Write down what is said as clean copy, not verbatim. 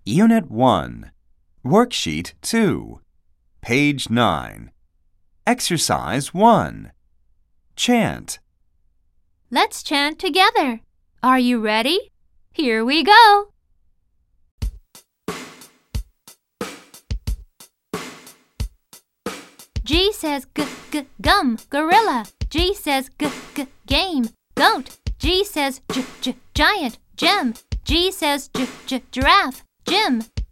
Unit 1, Worksheet 2, Page 9. Exercise 1. Chant. Let's chant together. Are you ready? Here we go. G says gum, gorilla. G says game, goat. G says giant, gem. G says giraffe, Jim.